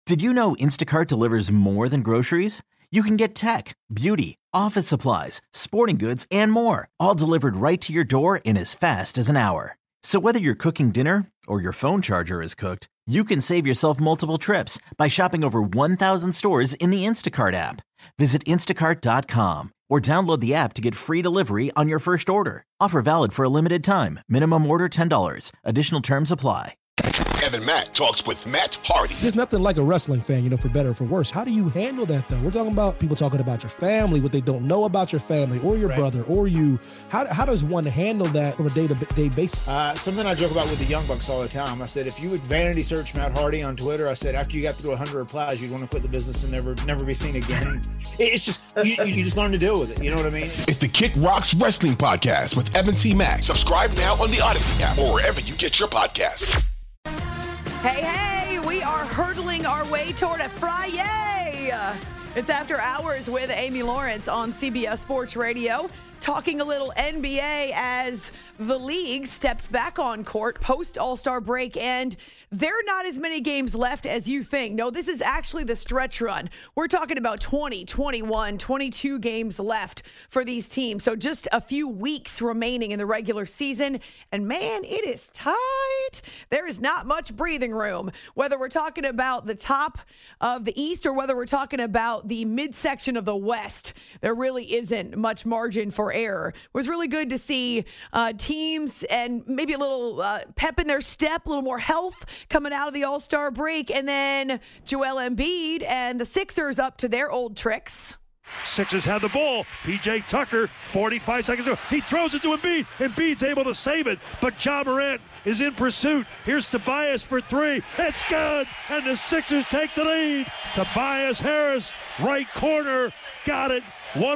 Did you know Instacart delivers more than groceries? You can get tech, beauty, office supplies, sporting goods, and more, all delivered right to your door in as fast as an hour. So whether you're cooking dinner or your phone charger is cooked, you can save yourself multiple trips by shopping over 1,000 stores in the Instacart app. Visit instacart.com or download the app to get free delivery on your first order. Offer valid for a limited time. Minimum order $10. Additional terms apply. Evan Matt talks with Matt Hardy. There's nothing like a wrestling fan, for better or for worse. How do you handle that, though? We're talking about people talking about your family, what they don't know about your family or your brother or you. How does one handle that from a day-to-day basis? Something I joke about with the Young Bucks all the time. I said, if you would vanity search Matt Hardy on Twitter, I said, after you got through 100 replies, you'd want to quit the business and never be seen again. It's just, you just learn to deal with it. You know what I mean? It's the Kick Rocks Wrestling Podcast with Evan T. Mack. Subscribe now on the Odyssey app or wherever you get your podcasts. Hey, we are hurtling our way toward a Friday. It's After Hours with Amy Lawrence on CBS Sports Radio, talking a little NBA as the league steps back on court post All-Star break, and there are not as many games left as you think. No, this is actually the stretch run. We're talking about 20, 21, 22 games left for these teams. So just a few weeks remaining in the regular season. And man, it is tight. There is not much breathing room. Whether we're talking about the top of the East or whether we're talking about the midsection of the West, there really isn't much margin for error. It was really good to see teams and maybe a little pep in their step, a little more health coming out of the All-Star break. And then Joel Embiid and the Sixers up to their old tricks. Sixers have the ball. P.J. Tucker, 45 seconds ago. He throws it to Embiid. Embiid's able to save it, but Ja Morant is in pursuit. Here's Tobias for three. It's good, and the Sixers take the lead. Tobias Harris, right corner, got it.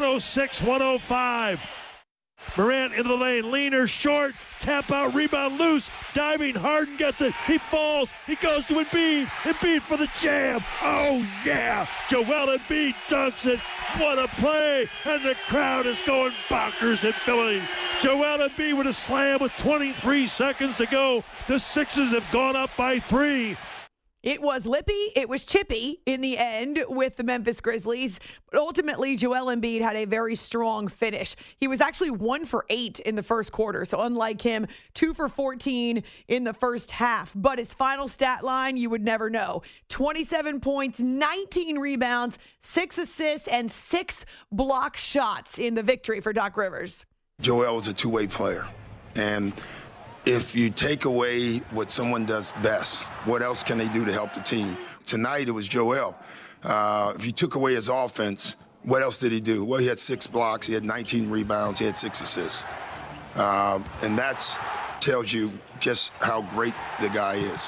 106-105. Morant into the lane, leaner, short, tap out, rebound, loose, diving, Harden gets it, he falls, he goes to Embiid, Embiid for the jam, oh yeah, Joel Embiid dunks it, what a play, and the crowd is going bonkers in Philly. Joel Embiid with a slam with 23 seconds to go, the Sixers have gone up by 3. It was lippy, it was chippy in the end with the Memphis Grizzlies, but ultimately Joel Embiid had a very strong finish. He was actually 1 for 8 in the first quarter, so unlike him, 2 for 14 in the first half. But his final stat line, you would never know. 27 points, 19 rebounds, 6 assists, and 6 block shots in the victory for Doc Rivers. Joel was a two-way player, and if you take away what someone does best, what else can they do to help the team? Tonight, it was Joel. If you took away his offense, what else did he do? Well, he had 6 blocks, he had 19 rebounds, he had 6 assists. And that tells you just how great the guy is.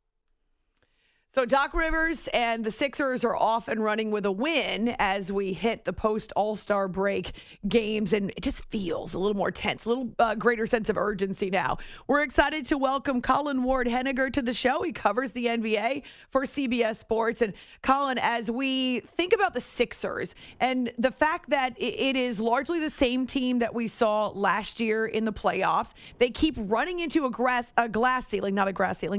So Doc Rivers and the Sixers are off and running with a win as we hit the post-All-Star break games, and it just feels a little more tense, a little greater sense of urgency now. We're excited to welcome Colin Ward-Henniger to the show. He covers the NBA for CBS Sports. And Colin, as we think about the Sixers and the fact that it is largely the same team that we saw last year in the playoffs, they keep running into a glass ceiling in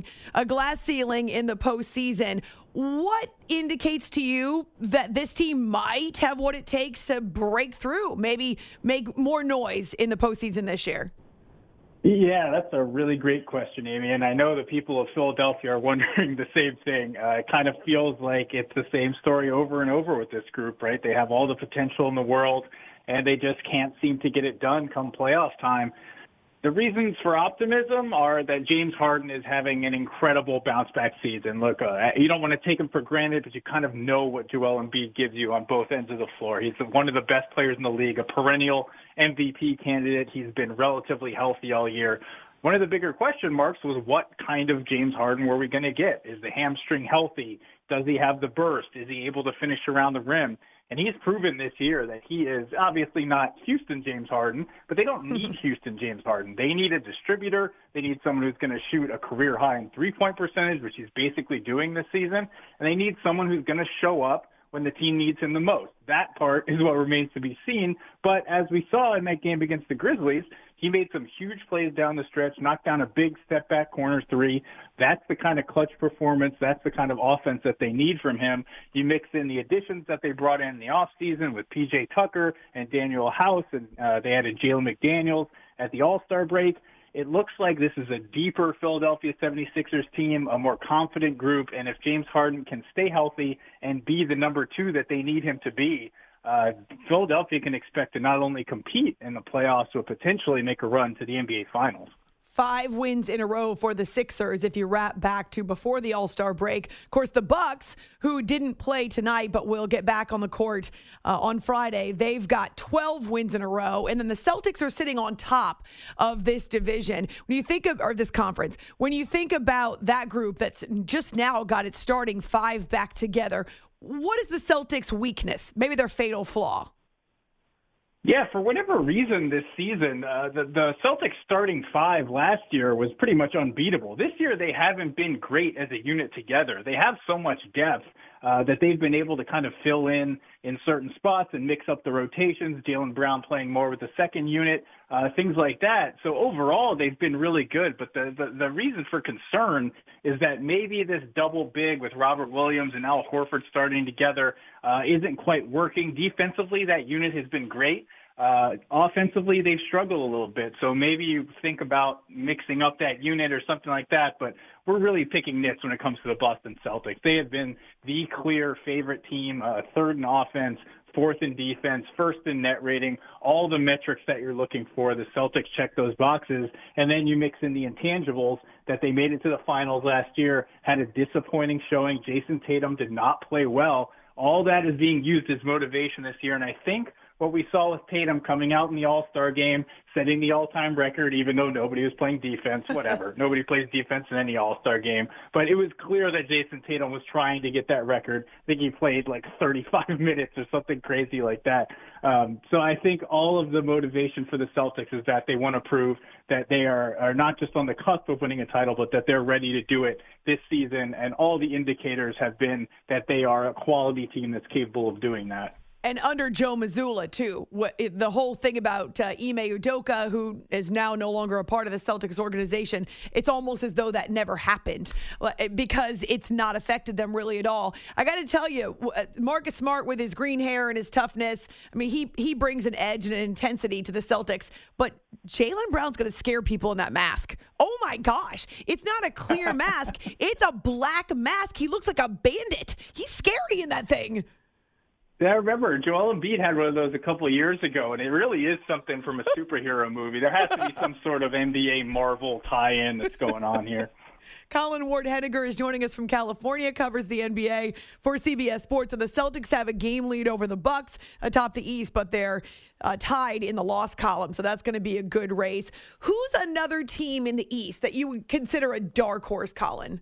the postseason. What indicates to you that this team might have what it takes to break through, maybe make more noise in the postseason this year? Yeah, that's a really great question, Amy. And I know the people of Philadelphia are wondering the same thing. It kind of feels like it's the same story over and over with this group, right? They have all the potential in the world, and they just can't seem to get it done come playoff time. The reasons for optimism are that James Harden is having an incredible bounce-back season. Look, you don't want to take him for granted, but you kind of know what Joel Embiid gives you on both ends of the floor. He's one of the best players in the league, a perennial MVP candidate. He's been relatively healthy all year. One of the bigger question marks was what kind of James Harden were we going to get? Is the hamstring healthy? Does he have the burst? Is he able to finish around the rim? And he's proven this year that he is obviously not Houston James Harden, but they don't need Houston James Harden. They need a distributor. They need someone who's going to shoot a career high in three-point percentage, which he's basically doing this season. And they need someone who's going to show up when the team needs him the most. That part is what remains to be seen. But as we saw in that game against the Grizzlies, He made some huge plays down the stretch, knocked down a big step-back corner three. That's the kind of clutch performance. That's the kind of offense that they need from him. You mix in the additions that they brought in the offseason with P.J. Tucker and Daniel House, and they added Jalen McDaniels at the All-Star break. It looks like this is a deeper Philadelphia 76ers team, a more confident group, and if James Harden can stay healthy and be the number 2 that they need him to be, Philadelphia can expect to not only compete in the playoffs, but potentially make a run to the NBA Finals. 5 wins in a row for the Sixers if you wrap back to before the All-Star break. Of course, the Bucks, who didn't play tonight but will get back on the court on Friday, they've got 12 wins in a row. And then the Celtics are sitting on top of this division. When you think of, or this conference, when you think about that group that's just now got its starting 5 back together, what is the Celtics' weakness? Maybe their fatal flaw? Yeah, for whatever reason this season, the Celtics starting 5 last year was pretty much unbeatable. This year they haven't been great as a unit together. They have so much depth that they've been able to kind of fill in certain spots and mix up the rotations. Jaylen Brown playing more with the second unit, things like that. So overall they've been really good. But the reason for concern is that maybe this double big with Robert Williams and Al Horford starting together isn't quite working. Defensively, that unit has been great. Offensively, they've struggled a little bit. So maybe you think about mixing up that unit or something like that. But we're really picking nits when it comes to the Boston Celtics. They have been the clear favorite team, 3rd in offense, 4th in defense, 1st in net rating, all the metrics that you're looking for. The Celtics check those boxes. And then you mix in the intangibles that they made it to the finals last year, had a disappointing showing. Jason Tatum did not play well. All that is being used as motivation this year. And I think what we saw with Tatum coming out in the All-Star game, setting the all-time record, even though nobody was playing defense, whatever. Nobody plays defense in any All-Star game. But it was clear that Jason Tatum was trying to get that record. I think he played like 35 minutes or something crazy like that. So I think all of the motivation for the Celtics is that they want to prove that they are not just on the cusp of winning a title, but that they're ready to do it this season. And all the indicators have been that they are a quality team that's capable of doing that. And under Joe Mazzulla, too. The whole thing about Ime Udoka, who is now no longer a part of the Celtics organization, it's almost as though that never happened because it's not affected them really at all. I got to tell you, Marcus Smart with his green hair and his toughness, I mean, he brings an edge and an intensity to the Celtics. But Jaylen Brown's going to scare people in that mask. Oh, my gosh. It's not a clear mask. It's a black mask. He looks like a bandit. He's scary in that thing. Yeah, I remember Joel Embiid had one of those a couple of years ago, and it really is something from a superhero movie. There has to be some sort of NBA Marvel tie-in that's going on here. Colin Ward-Henniger is joining us from California, covers the NBA for CBS Sports. So the Celtics have a game lead over the Bucks atop the East, but they're tied in the loss column, so that's going to be a good race. Who's another team in the East that you would consider a dark horse, Colin?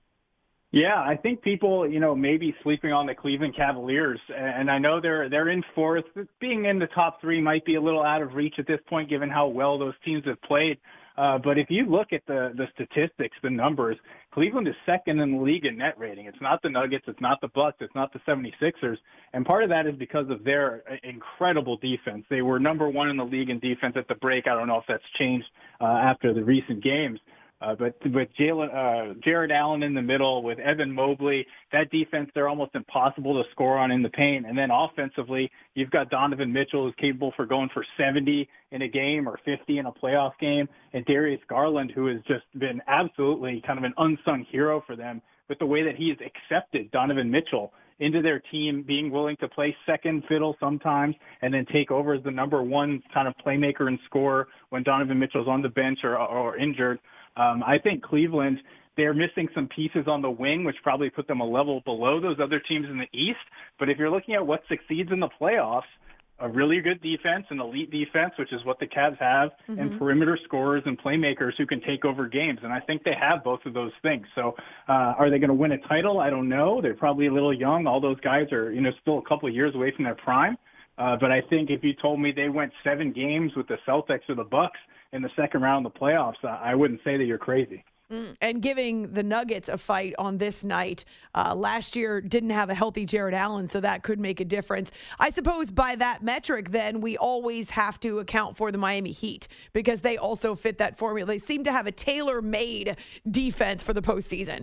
Yeah, I think people, maybe sleeping on the Cleveland Cavaliers, and I know they're in 4th. Being in the top 3 might be a little out of reach at this point, given how well those teams have played. But if you look at the statistics, the numbers, Cleveland is 2nd in the league in net rating. It's not the Nuggets, it's not the Bucks, it's not the 76ers, and part of that is because of their incredible defense. They were number 1 in the league in defense at the break. I don't know if that's changed after the recent games. But Jared Allen in the middle with Evan Mobley, that defense, they're almost impossible to score on in the paint. And then offensively, you've got Donovan Mitchell, who's capable for going for 70 in a game or 50 in a playoff game, and Darius Garland, who has just been absolutely kind of an unsung hero for them with the way that he's accepted Donovan Mitchell into their team, being willing to play second fiddle sometimes and then take over as the number 1 kind of playmaker and scorer when Donovan Mitchell's on the bench or injured. I think Cleveland, they're missing some pieces on the wing, which probably put them a level below those other teams in the East. But if you're looking at what succeeds in the playoffs, a really good defense, an elite defense, which is what the Cavs have, and perimeter scorers and playmakers who can take over games. And I think they have both of those things. So are they going to win a title? I don't know. They're probably a little young. All those guys are, still a couple of years away from their prime. But I think if you told me they went 7 games with the Celtics or the Bucks in the second round of the playoffs, I wouldn't say that you're crazy. And giving the Nuggets a fight on this night. Last year didn't have a healthy Jared Allen, so that could make a difference. I suppose by that metric, then, we always have to account for the Miami Heat because they also fit that formula. They seem to have a tailor-made defense for the postseason.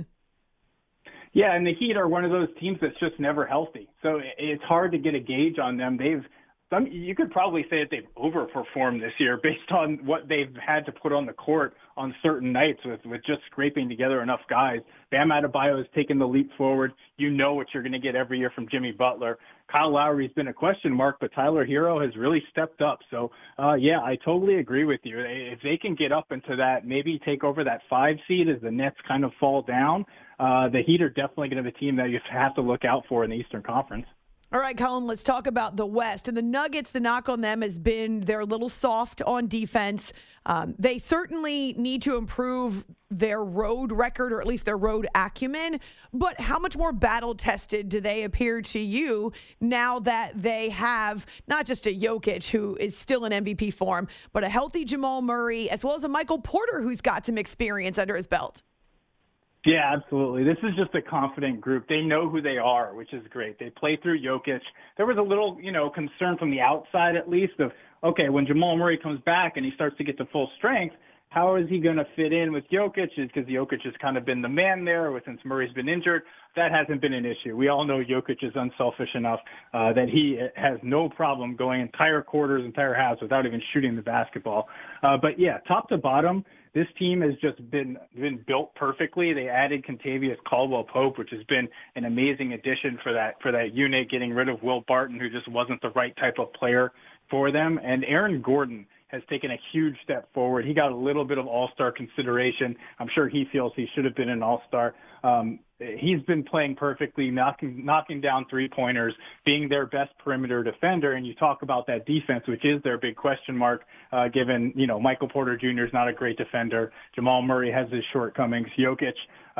Yeah, and the Heat are one of those teams that's just never healthy. So it's hard to get a gauge on them. You could probably say that they've overperformed this year based on what they've had to put on the court on certain nights with just scraping together enough guys. Bam Adebayo has taken the leap forward. You know what you're going to get every year from Jimmy Butler. Kyle Lowry's been a question mark, but Tyler Hero has really stepped up. So, yeah, I totally agree with you. If they can get up into that, maybe take over that 5 seed as the Nets kind of fall down, the Heat are definitely going to be a team that you have to look out for in the Eastern Conference. All right, Colin, let's talk about the West. And the Nuggets, the knock on them has been they're a little soft on defense. They certainly need to improve their road record, or at least their road acumen. But how much more battle-tested do they appear to you now that they have not just a Jokic, who is still in MVP form, but a healthy Jamal Murray, as well as a Michael Porter, who's got some experience under his belt? Yeah, absolutely. This is just a confident group. They know who they are, which is great. They play through Jokic. There was a little, concern from the outside, at least, of, okay, when Jamal Murray comes back and he starts to get to full strength, how is he going to fit in with Jokic? Because Jokic has kind of been the man there since Murray's been injured. That hasn't been an issue. We all know Jokic is unselfish enough that he has no problem going entire quarters, entire halves without even shooting the basketball. But, yeah, top to bottom, this team has just been built perfectly. They added Kentavious Caldwell-Pope, which has been an amazing addition for that unit, getting rid of Will Barton, who just wasn't the right type of player for them. And Aaron Gordon has taken a huge step forward. He got a little bit of all-star consideration. I'm sure he feels he should have been an all-star. He's been playing perfectly, knocking down three-pointers, being their best perimeter defender. And you talk about that defense, which is their big question mark, given, Michael Porter Jr. is not a great defender. Jamal Murray has his shortcomings. Jokic,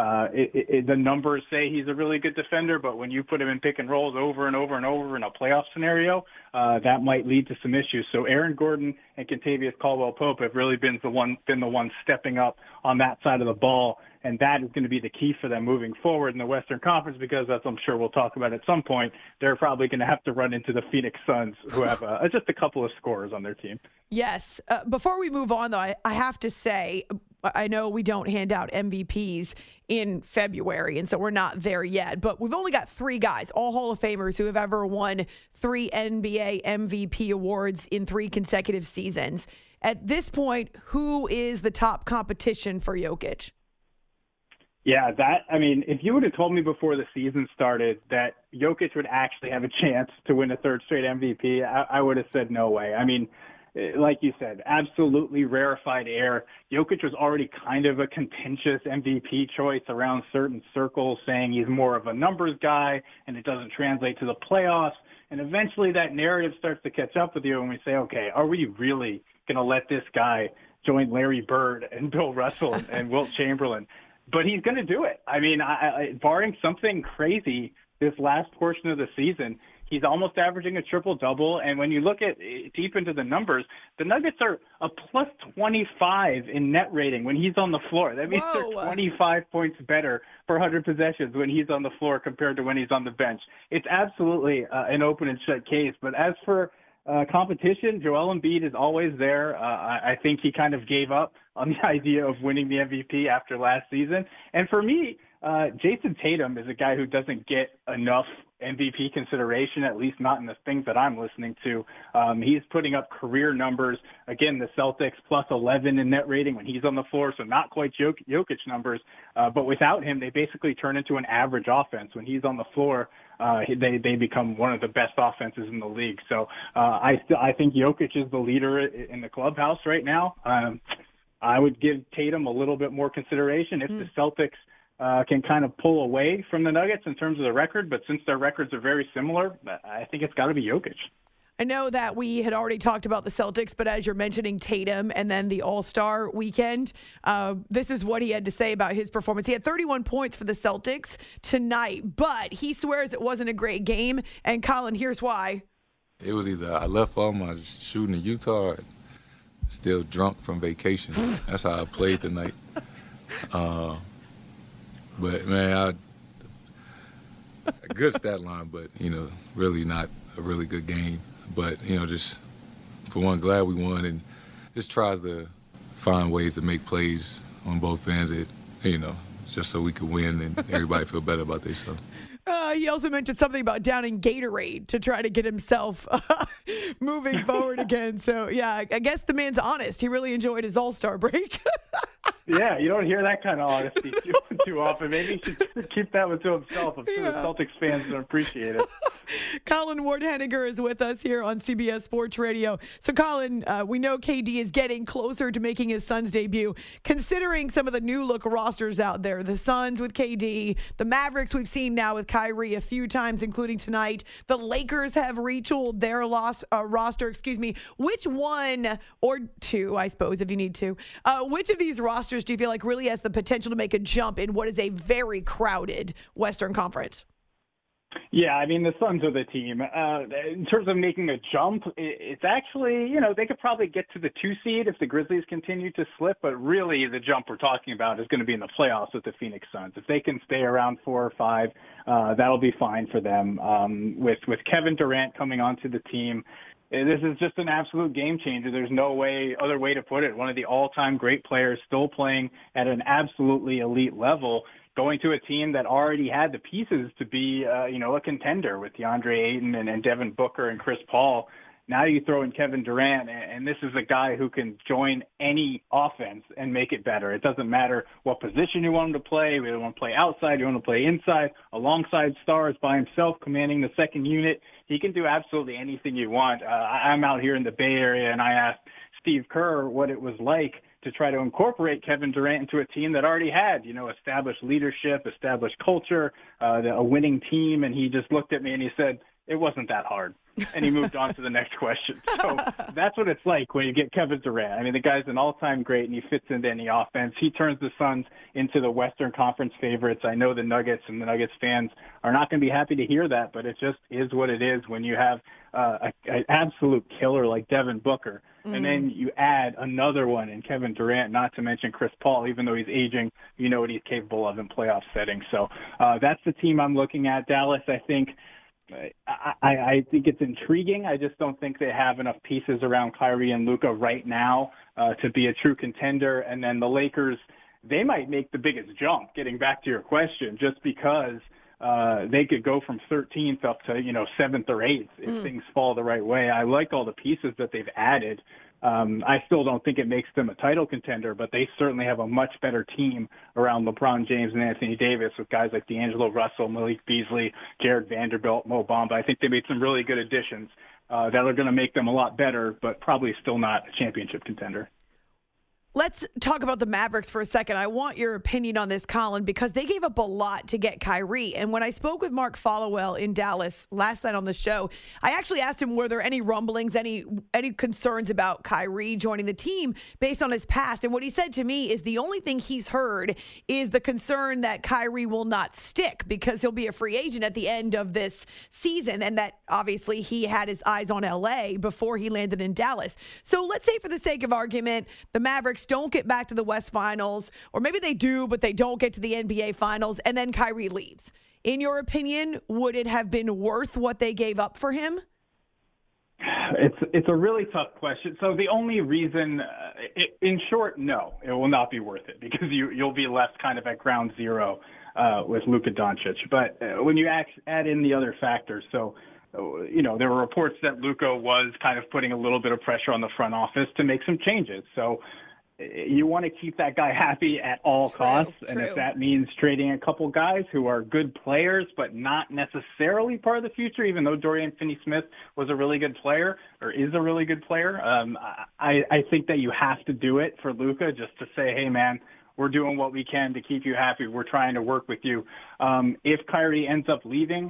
the numbers say he's a really good defender, but when you put him in pick and rolls over and over and over in a playoff scenario, that might lead to some issues. So Aaron Gordon and Kentavious Caldwell-Pope have really been the one stepping up on that side of the ball. And that is going to be the key for them moving forward in the Western Conference because, as I'm sure we'll talk about at some point, they're probably going to have to run into the Phoenix Suns, who have just a couple of scorers on their team. Yes. Before we move on, though, I have to say, I know we don't hand out MVPs in February, and so we're not there yet. But we've only got 3 guys, all Hall of Famers, who have ever won 3 NBA MVP awards in 3 consecutive seasons. At this point, who is the top competition for Jokic? Yeah, if you would have told me before the season started that Jokic would actually have a chance to win a 3rd straight MVP, I would have said no way. Like you said, absolutely rarefied air. Jokic was already kind of a contentious MVP choice around certain circles, saying he's more of a numbers guy and it doesn't translate to the playoffs. And eventually that narrative starts to catch up with you and we say, okay, are we really going to let this guy join Larry Bird and Bill Russell and Wilt Chamberlain? But he's going to do it. Barring something crazy this last portion of the season, he's almost averaging a triple-double. And when you look at deep into the numbers, the Nuggets are a plus 25 in net rating when he's on the floor. That means they're 25 points better per 100 possessions when he's on the floor compared to when he's on the bench. It's absolutely an open and shut case. But as for competition, Joel Embiid is always there. I think he kind of gave up on the idea of winning the MVP after last season. And for me, Jason Tatum is a guy who doesn't get enough MVP consideration, at least not in the things that I'm listening to. He's putting up career numbers. Again, the Celtics plus 11 in net rating when he's on the floor, so not quite Jokic numbers. But without him, they basically turn into an average offense. When he's on the floor, they become one of the best offenses in the league. So I think Jokic is the leader in the clubhouse right now. I would give Tatum a little bit more consideration if the Celtics can kind of pull away from the Nuggets in terms of the record, but since their records are very similar, I think it's got to be Jokic. I know that we had already talked about the Celtics, but as you're mentioning Tatum and then the All-Star weekend, this is what he had to say about his performance. He had 31 points for the Celtics tonight, but he swears it wasn't a great game. And Colin, here's why. It was either I left all my shooting in Utah or still drunk from vacation. That's how I played tonight. But, man, a good stat line, but, really not a really good game. But, just for one, glad we won and just try to find ways to make plays on both ends, just so we could win and everybody feel better about themselves. He also mentioned something about downing Gatorade to try to get himself moving forward again. So, yeah, I guess the man's honest. He really enjoyed his All-Star break. Yeah, you don't hear that kind of honesty too often. Maybe he should keep that one to himself. I'm sure the Celtics fans don't appreciate it. Colin Ward-Henniger is with us here on CBS Sports Radio. So, Colin, we know KD is getting closer to making his Suns debut. Considering some of the new-look rosters out there, the Suns with KD, the Mavericks we've seen now with Kyrie a few times, including tonight. The Lakers have retooled their roster. Which one or two, I suppose, if you need to, which of these rosters do you feel like really has the potential to make a jump in what is a very crowded Western Conference? Yeah, I mean, the Suns are the team. In terms of making a jump, it's actually, they could probably get to the 2 seed if the Grizzlies continue to slip, but really the jump we're talking about is going to be in the playoffs with the Phoenix Suns. If they can stay around 4 or 5, that'll be fine for them. With Kevin Durant coming onto the team, this is just an absolute game changer. There's no other way to put it. One of the all-time great players still playing at an absolutely elite level, going to a team that already had the pieces to be, a contender with DeAndre Ayton and Devin Booker and Chris Paul. Now you throw in Kevin Durant, and this is a guy who can join any offense and make it better. It doesn't matter what position you want him to play. We want to play outside. You want to play inside, alongside stars, by himself, commanding the second unit. He can do absolutely anything you want. I'm out here in the Bay Area, and I asked Steve Kerr what it was like to try to incorporate Kevin Durant into a team that already had, established leadership, established culture, a winning team. And he just looked at me and he said, it wasn't that hard. And he moved on to the next question. So that's what it's like when you get Kevin Durant. I mean, the guy's an all-time great, and he fits into any offense. He turns the Suns into the Western Conference favorites. I know the Nuggets and the Nuggets fans are not going to be happy to hear that, but it just is what it is when you have an absolute killer like Devin Booker. And then you add another one in Kevin Durant, not to mention Chris Paul. Even though he's aging, you know what he's capable of in playoff settings. So that's the team I'm looking at. Dallas, I think it's intriguing. I just don't think they have enough pieces around Kyrie and Luka right now to be a true contender. And then the Lakers, they might make the biggest jump, getting back to your question, just because they could go from 13th up to, 7th or 8th if things fall the right way. I like all the pieces that they've added. I still don't think it makes them a title contender, but they certainly have a much better team around LeBron James and Anthony Davis with guys like D'Angelo Russell, Malik Beasley, Jared Vanderbilt, Mo Bamba. I think they made some really good additions that are going to make them a lot better, but probably still not a championship contender. Let's talk about the Mavericks for a second. I want your opinion on this, Colin, because they gave up a lot to get Kyrie. And when I spoke with Mark Followell in Dallas last night on the show, I actually asked him, were there any rumblings, any concerns about Kyrie joining the team based on his past? And what he said to me is the only thing he's heard is the concern that Kyrie will not stick because he'll be a free agent at the end of this season. And that obviously he had his eyes on LA before he landed in Dallas. So let's say for the sake of argument, the Mavericks don't get back to the West Finals, or maybe they do, but they don't get to the NBA Finals, and then Kyrie leaves. In your opinion, would it have been worth what they gave up for him? It's a really tough question. So the only reason, in short, no, it will not be worth it because you'll be left kind of at ground zero with Luka Doncic. But when you add in the other factors, so there were reports that Luka was kind of putting a little bit of pressure on the front office to make some changes. So you want to keep that guy happy at all costs. And if that means trading a couple guys who are good players but not necessarily part of the future, even though Dorian Finney-Smith was a really good player or is a really good player, I think that you have to do it for Luka just to say, hey, man, we're doing what we can to keep you happy. We're trying to work with you. If Kyrie ends up leaving,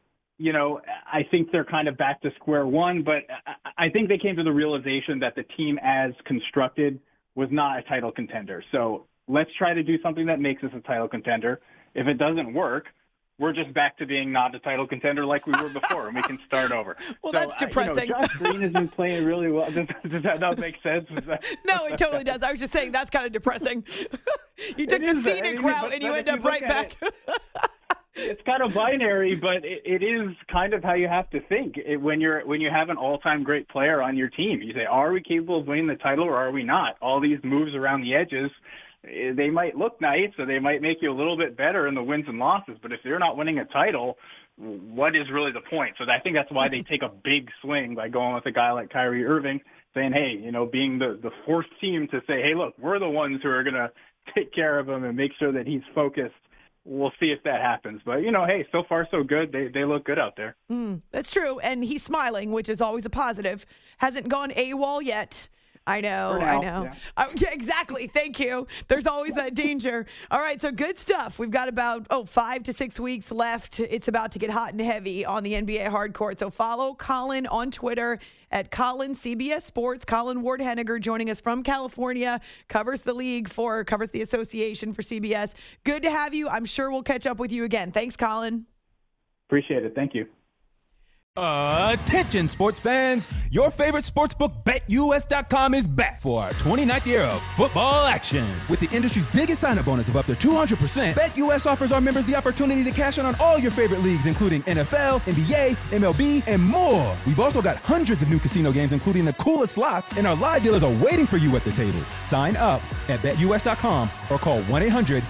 I think they're kind of back to square one, but I think they came to the realization that the team as constructed was not a title contender. So let's try to do something that makes us a title contender. If it doesn't work, we're just back to being not a title contender like we were before, and we can start over. Well, that's depressing. Josh Green has been playing really well. Does that not make sense? No, it totally does. I was just saying that's kind of depressing. You took the scenic route, and you end up right back. It's kind of binary, but it is kind of how you have to think when you have an all-time great player on your team. You say, are we capable of winning the title or are we not? All these moves around the edges, they might look nice, or they might make you a little bit better in the wins and losses. But if they're not winning a title, what is really the point? So I think that's why they take a big swing by going with a guy like Kyrie Irving, saying, hey, being the fourth team to say, hey, look, we're the ones who are going to take care of him and make sure that he's focused. We'll see if that happens. But, hey, so far so good. They look good out there. That's true. And he's smiling, which is always a positive. Hasn't gone AWOL yet. I know. Yeah. Yeah, exactly. Thank you. There's always that danger. All right, so good stuff. We've got about 5 to 6 weeks left. It's about to get hot and heavy on the NBA hardcourt. So follow Colin on Twitter at Colin CBS Sports. Colin Ward Henniger joining us from California, covers the league covers the association for CBS. Good to have you. I'm sure we'll catch up with you again. Thanks, Colin. Appreciate it. Thank you. Attention sports fans, your favorite sportsbook BetUS.com is back for our 29th year of football action. With the industry's biggest sign-up bonus of up to 200%, BetUS offers our members the opportunity to cash in on all your favorite leagues, including NFL, NBA, MLB, and more. We've also got hundreds of new casino games, including the coolest slots, and our live dealers are waiting for you at the tables. Sign up at BetUS.com or call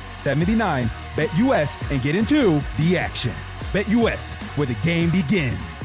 1-800-79-BETUS and get into the action. BetUS, where the game begins.